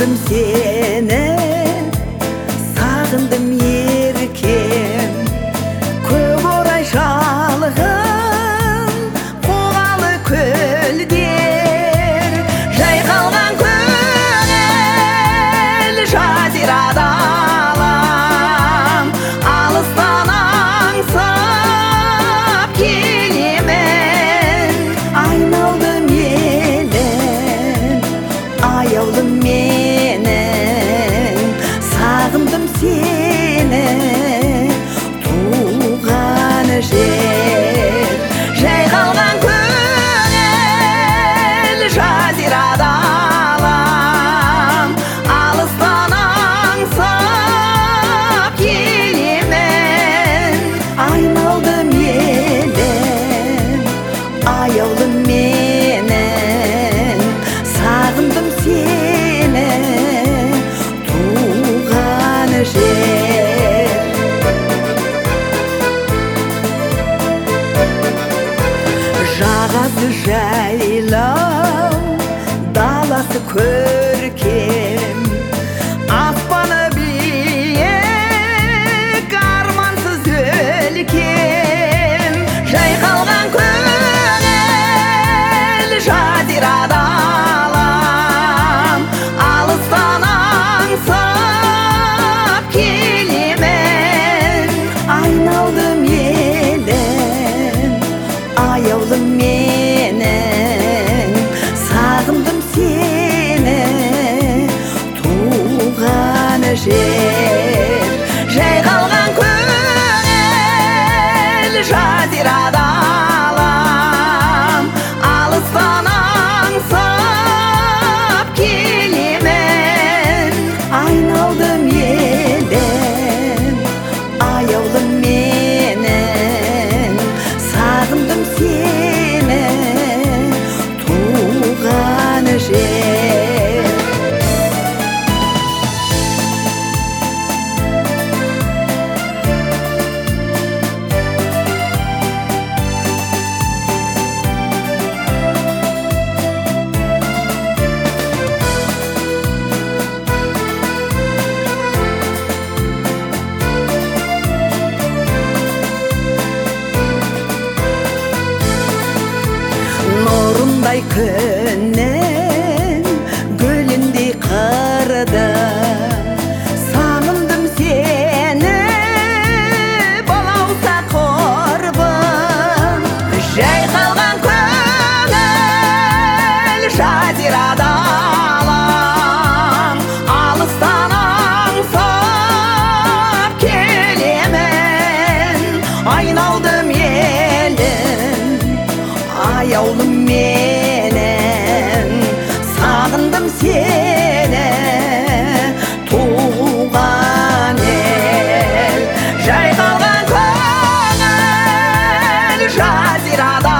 Sağındım seni, sağındım yerken Көк орай шалғын, қоғалы көлдер Жайқалған көңіл жазирада алам Алыстан аңсап келемін Айналдым елім, аяулым менің Сағындым сені, туған жер Жайқалған көңіл жазирада алам Алыстан аңсап келемін Айналдым елім, аяулым менің Сағындым сені, туған жер Жағасы жайлау, даласы көркем Аспаны биік, армансыз өлкем Жайқалған көңіл жазирада алам Алыстан аңсап келемін Айналдым елім, аяулым менің Сағындым сені, туған жер Жайқалған көңіл жазирада алам Алыстан аңсап келемін Айналдым елім, аяулым менің Сағындым сені, туған жер Нұрындай күннің гүліндей қырды Сағындым сені, балауса құрбым Жайқалған көңіл жазирада алам Алыстан аңсап келемін Айналдым елім, аяулым менің Сағындым сені, туған ел Жайқалған көңіл жазирада